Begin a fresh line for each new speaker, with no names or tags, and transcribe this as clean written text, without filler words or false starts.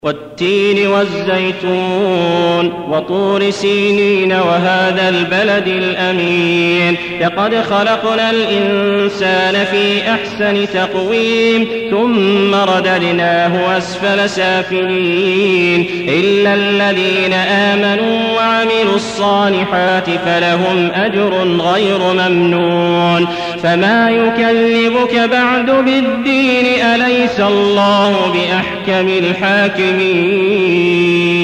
والتين والزيتون وطور سينين وهذا البلد الأمين لقد خلقنا الإنسان في أحسن تقويم ثم رددناه أسفل سافلين إلا الذين آمنوا وعملوا الصالحات فلهم أجر غير ممنون فما يكذبك بعد بالدين أليس الله بأحكم الحاكمين